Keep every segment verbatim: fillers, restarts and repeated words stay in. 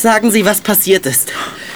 Sagen Sie, was passiert ist.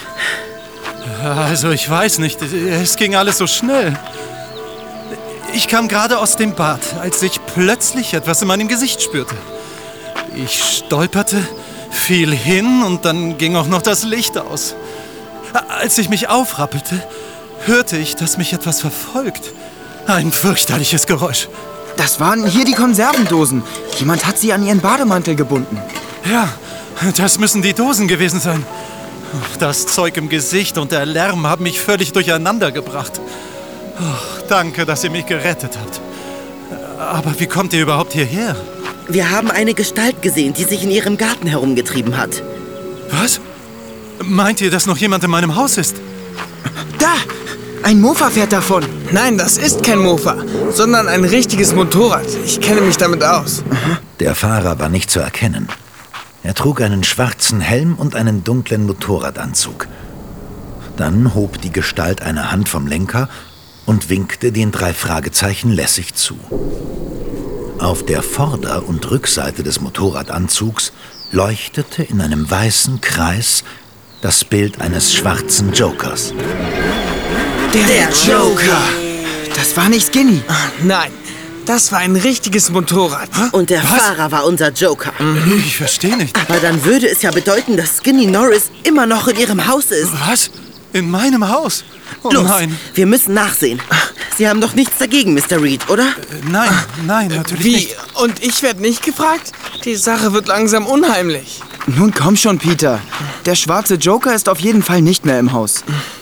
Also, ich weiß nicht. Es ging alles so schnell. Ich kam gerade aus dem Bad, als ich plötzlich etwas in meinem Gesicht spürte. Ich stolperte, fiel hin und dann ging auch noch das Licht aus. Als ich mich aufrappelte, hörte ich, dass mich etwas verfolgt. Ein fürchterliches Geräusch. Das waren hier die Konservendosen. Jemand hat sie an ihren Bademantel gebunden. Ja, das müssen die Dosen gewesen sein. Das Zeug im Gesicht und der Lärm haben mich völlig durcheinander gebracht. Oh, danke, dass ihr mich gerettet habt. Aber wie kommt ihr überhaupt hierher? Wir haben eine Gestalt gesehen, die sich in Ihrem Garten herumgetrieben hat. Was? Meint ihr, dass noch jemand in meinem Haus ist? Da! Ein Mofa fährt davon. Nein, das ist kein Mofa, sondern ein richtiges Motorrad. Ich kenne mich damit aus. Der Fahrer war nicht zu erkennen. Er trug einen schwarzen Helm und einen dunklen Motorradanzug. Dann hob die Gestalt eine Hand vom Lenker und winkte den drei Fragezeichen lässig zu. Auf der Vorder- und Rückseite des Motorradanzugs leuchtete in einem weißen Kreis das Bild eines schwarzen Jokers. Der, der Joker! Das war nicht Skinny. Nein, das war ein richtiges Motorrad. Und der Was? Fahrer war unser Joker. Ich verstehe nicht. Aber dann würde es ja bedeuten, dass Skinny Norris immer noch in Ihrem Haus ist. Was? In meinem Haus? Oh Los, nein. wir müssen nachsehen. Sie haben doch nichts dagegen, Mister Reed, oder? Äh, Nein, nein, natürlich Wie? nicht. Und ich werde nicht gefragt? Die Sache wird langsam unheimlich. Nun komm schon, Peter. Der schwarze Joker ist auf jeden Fall nicht mehr im Haus.